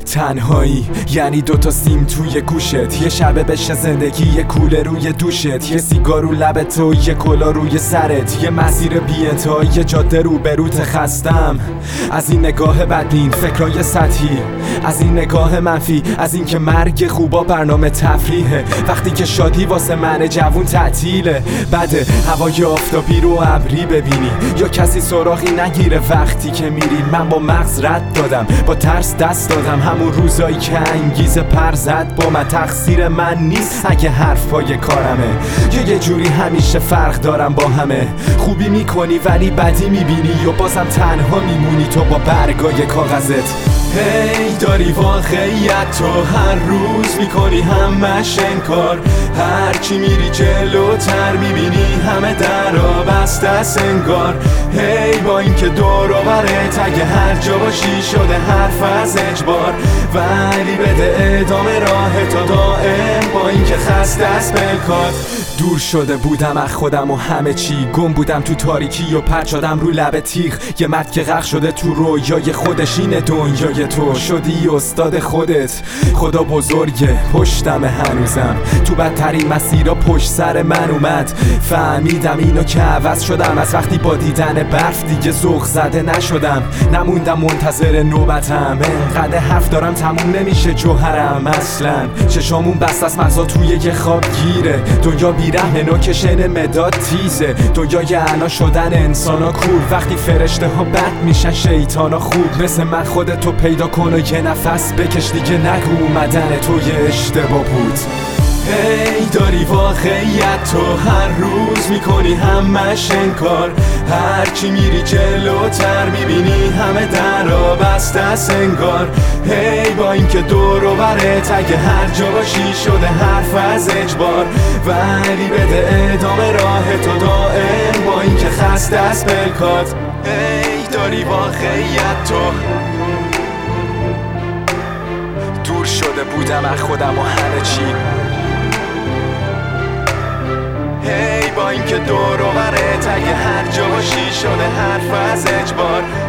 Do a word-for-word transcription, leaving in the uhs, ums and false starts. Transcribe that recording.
تنهایی یعنی دوتا سیم توی گوشت، یه شبه بشه زندگی، یه کوله روی دوشت، یه سیگار رو لبت و یه کلا روی سرت، یه مسیر بی انتها، یه جاده رو بروت. خستم از این نگاه بدبین، فکرای سطحی، از این نگاه منفی، از این که مرگ خوبا برنامه تفریحه، وقتی که شادی واسه من جوون تعطیله. بده هوای آفتابی رو ابری ببینی، یا کسی سراغی نگیره وقتی که میری. من با مغز رد دادم، با ترس دست دادم، همون روزایی که انگیزه پر زد با من. تقصیر من نیست اگه حرف پای کارمه، یا یه جوری همیشه فرق دارم با همه. خوبی میکنی ولی بدی میبینی، یا بازم تنها میمونی تو با برگای کاغذت. هی hey, داری واقعیت تو هر روز میکنی همش انکار، هرچی میری جلوتر میبینی همه درا بسته است انگار. هی hey, با اینکه دور و برت اگه هر جا باشی شده حرف از اجبار، ولی بده ادامه راه تا دائم، با اینکه خسته از پلکات. دور شده بودم از خودم و همه چی، گم بودم تو تاریکی و پرت شدم رو لب تیغ. یه مرد که غرق شده تو رویای خودش، اینه دنیای تو شدی استاد خودت. خدا بزرگه پشتم هنوزم، تو بدترین مسیرها پشت سر من اومد. فهمیدم اینو که عوض شدم، از وقتی با دیدن برف دیگه ذوق زده نشدم. نموندم منتظر نوبتم، انقدر حرف دارم تموم نمیشه جوهرم اصلا. چشامون بست از مغزا توی یه خواب گیره، دنیا بیرحمه نوکشن مداد تیزه. دنیای الان شدن انسانا کور، وقتی فرشته ها بد میشن شیطانا خوب. مثل من خودتو پیدا کن و یه نفس بکش، دیگه نگو اومدن تو یه اشتباه بود. هی hey, داری واقعیت تو هر روز میکنی همش انکار، هرچی میری جلوتر میبینی همه درا بسته است انگار. هی hey, با اینکه دور و برت اگه هر جا باشی شده حرف از اجبار، ولی بده ادامه راه تا دائم، با اینکه خسته از پلکات. هی hey, داری واقعیت تو دور شده بودم از خودم و همه چی. هی hey, با اینکه دور و برت اگه هر جا باشی شده حرف از اجبار،